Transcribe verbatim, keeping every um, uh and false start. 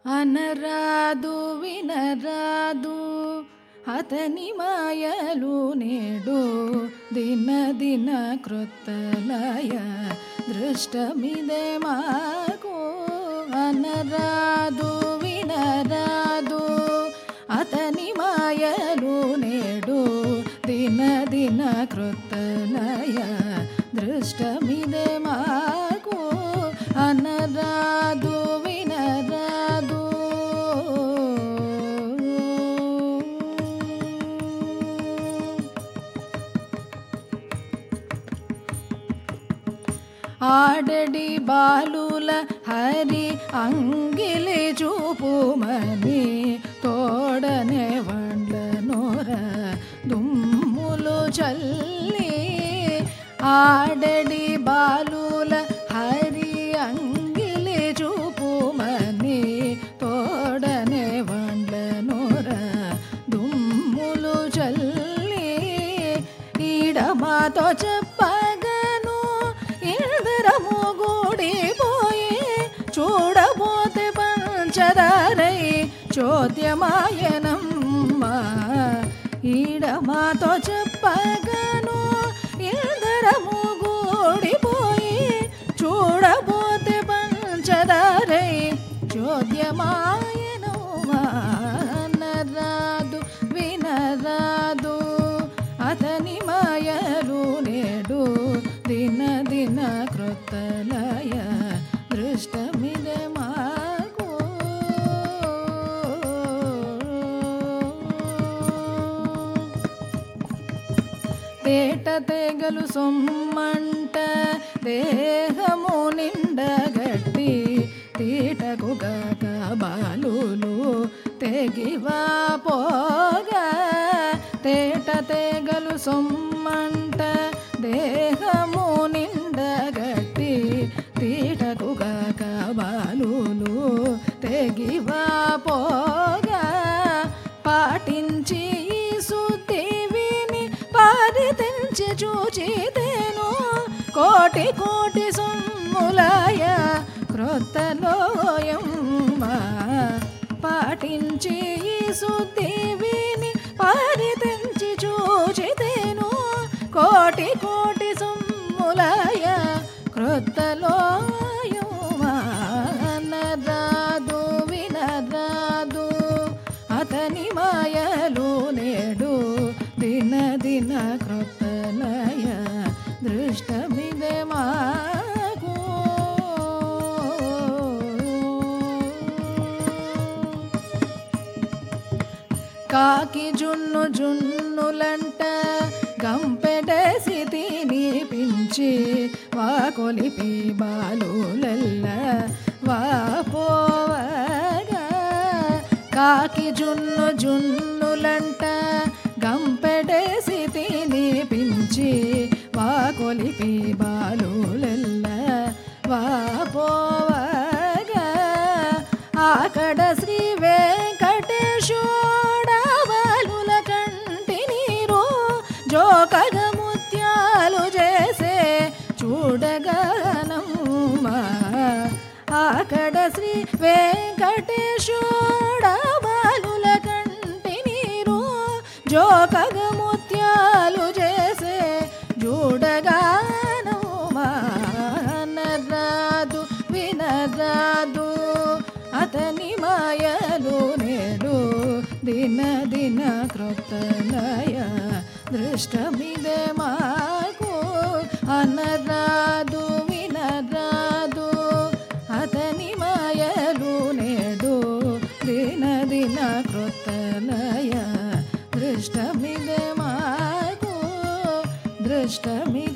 అనరాదు వినరాదు అతని మాయలు నేడు దిన దిన క్రొత్తలయ దృష్టమిదే మాకు. అనరాదు వినరాదు అతని మాయలు నేడు దిన దిన క్రొత్తలయ దృష్టమిదే మాకు. అనరాదు వినరాదు ఆడడి బాలుల హరి అంగిలి చూపుమని తోడనే వండ్ల నోర దుమ్ములు చల్లి. ఆడడి బాలుల హరి అంగిలి చూపుమని తోడనే వండ్ల నోర దుమ్ములు చల్లి. ఈడమాతో చెప్పగను ఇంద్రము గూడిపోయి చూడబోతే పంచదారై చోద్యమాయనమ్మ. ఈడమాతో చెప్పగను ఇంద్రము గూడిపోయి చూడబోతే పంచదారై చోద్యమాయనమ్మ. అనరాదు వినరాదు అతని మాయలు నేడు దిన దిన క్రొత్తలయ దృష్టమిదే మాకు. తేట తెగలు సొమ్మంట దేహము నిండగట్టి తీటకు గక బాలులు తెగివా పోగా. తేట తెగలు సొమ్మంట దేహము నిండగట్టి తీటకు గక బాలులు తెగివా పోగా. పాటించి ఈ శుద్ధి విని పారితించి చూచితేను కోటి కోటి సొమ్ములయ క్రొత్తలోయమ్మ. పాటించి ఈ శుద్ధి విని పారితించి చూచితేను కోటి కోటి సొమ్ములయ క్రొత్తలోయమ్మ. అనరాదు వినరాదు అతని మాయలు నేడు దిన దిన క్రొత్తలయ దృష్టమిదే మాకు. కాకి జున్ను జున్నులంట గంపెడసి తినిపించి వాకొలిపి బాలులల్ల వాపోవగా. కాకి జున్ను జున్నులంట గంపెడసి తినిపించి వాకొలిపి బాలులల్ల వాపోవగా. ఆకడ శ్రీ వెంకటేశోడ బాలుల కంటి నీరు జోకగ ముత్యాలు చేసే చూడగనమ్మ. ఆకడ శ్రీ వెంకటేశోడ బాలుల కంటి నీరు జోకగ ముత్యాలు చేసే చూడగనమ్మ. అనరాదు వినరాదు అతని మాయలు నేడు దిన దిన క్రొత్తలయ దృష్టమిదే మాకు. అనరాదు వినరాదు అతని మాయలు నేడు దిన దిన క్రొత్తలయ దృష్టమిదే మాకు. దృష్టమిదే